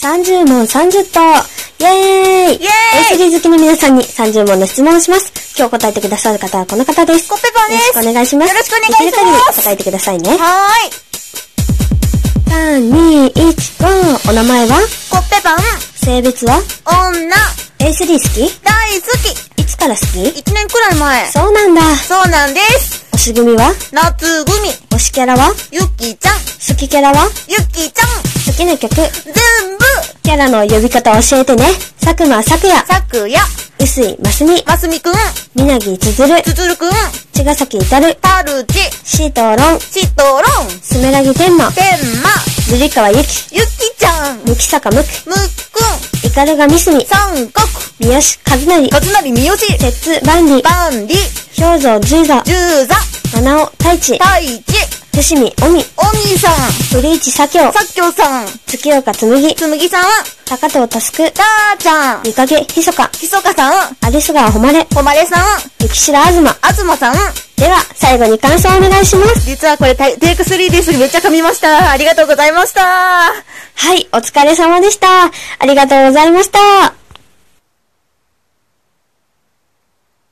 30問30答イェーイ!A3 好きの皆さんに30問の質問をします。今日答えてくださる方はこの方です。 コッペパンです。 よろしくお願いします。 よろしくお願いします。 できる限り答えてくださいね。 は 3、2、1、5。お名前は？ コッペパン。 性別は？ 女。 A3 好き？ 大好き。 いつから好き？ 1年くらい前。 そうなんだ。 そうなんです。 推し組は？ 夏組。 推しキャラは？ ゆきちゃん。 好きキャラは？ ゆきちゃん。 好きな曲？ 全部。 キャラの呼び方教えてね。佐久間咲也。 さくや。 臼井ますみ。 ますみくん。 みなぎつづる。 つづるくん。 茅ヶ崎至る。 たるち。 シートロン。 しとろん。 すめらぎ天馬。 てんま。 瑠璃川ゆき。 ゆきちゃん。 むきさかむく。 むっくん。 イカルガミスミ。 三国。 三好和成。 かずなりみよし。 鉄万里。 万里。 氷蔵十座。 十座。 七尾太一。 太一。 伏見おみ。 おみさん。 古市左京。 さっきょさん。 月岡紬。 つむぎさん。 高藤佑。 たーちゃん。 御影ひそか。 ひそかさん。 有栖川ほまれ。 ほまれさん。 雪白東。 あずまさん。 では、最後に感想をお願いします。 実はこれテイク3です。めっちゃ噛みました。ありがとうございました。 はい、お疲れ様でした。ありがとうございました。